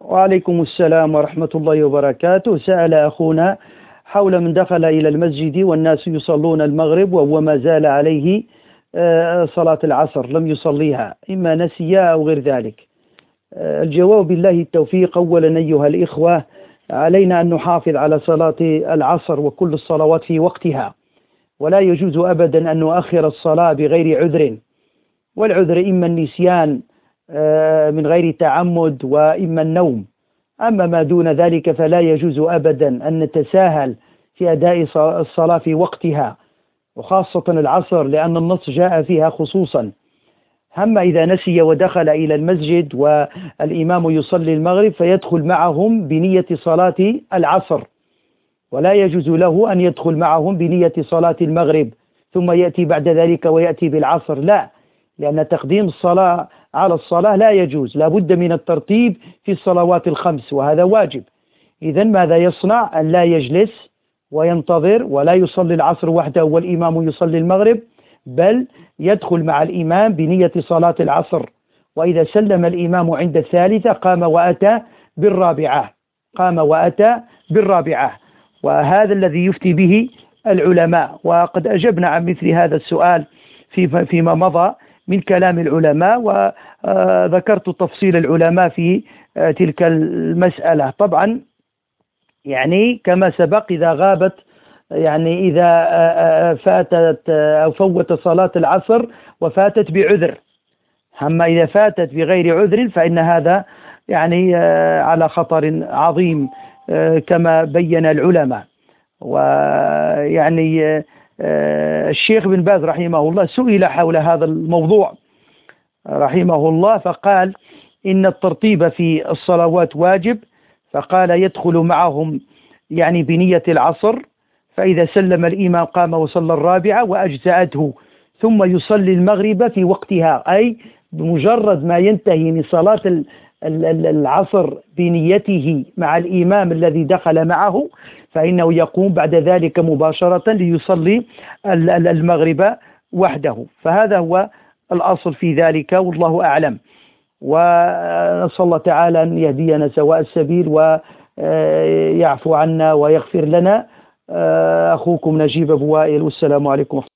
وعليكم السلام ورحمة الله وبركاته. سأل أخونا حول من دخل إلى المسجد والناس يصلون المغرب وهو ما زال عليه صلاة العصر لم يصليها، إما نسي أو غير ذلك. الجواب بالله التوفيق. أولا أيها الإخوة، علينا أن نحافظ على صلاة العصر وكل الصلوات في وقتها، ولا يجوز أبدا أن نؤخر الصلاة بغير عذر، والعذر إما النسيان من غير تعمد وإما النوم. أما ما دون ذلك فلا يجوز أبدا أن نتساهل في أداء الصلاة في وقتها، وخاصة العصر لأن النص جاء فيها خصوصا. أما إذا نسي ودخل إلى المسجد والإمام يصلي المغرب فيدخل معهم بنية صلاة العصر، ولا يجوز له أن يدخل معهم بنية صلاة المغرب ثم يأتي بعد ذلك ويأتي بالعصر، لا، لأن تقديم الصلاة على الصلاة لا يجوز، لا بد من الترتيب في الصلوات الخمس وهذا واجب. إذن ماذا يصنع؟ أن لا يجلس وينتظر ولا يصلي العصر وحده والإمام يصلي المغرب، بل يدخل مع الإمام بنية صلاة العصر، وإذا سلم الإمام عند الثالثة قام وأتى بالرابعة. وهذا الذي يفتي به العلماء، وقد أجبنا عن مثل هذا السؤال فيما مضى من كلام العلماء، وذكرت تفصيل العلماء في تلك المسألة. طبعا يعني كما سبق، إذا غابت إذا فاتت أو فوت صلاة العصر وفاتت بعذر، أما إذا فاتت بغير عذر فإن هذا على خطر عظيم كما بين العلماء. الشيخ بن باز رحمه الله سئل حول هذا الموضوع رحمه الله، فقال إن الترتيب في الصلوات واجب، فقال يدخل معهم بنية العصر، فإذا سلم الإمام قام وصلى الرابعة وأجزأته، ثم يصلي المغرب في وقتها، أي بمجرد ما ينتهي من صلاة العصر بنيته مع الإمام الذي دخل معه فإنه يقوم بعد ذلك مباشرة ليصلي المغرب وحده. فهذا هو الأصل في ذلك، والله أعلم. ونسأل الله تعالى أن يهدينا سواء السبيل ويعفو عنا ويغفر لنا. أخوكم نجيب أبو وائل، والسلام عليكم.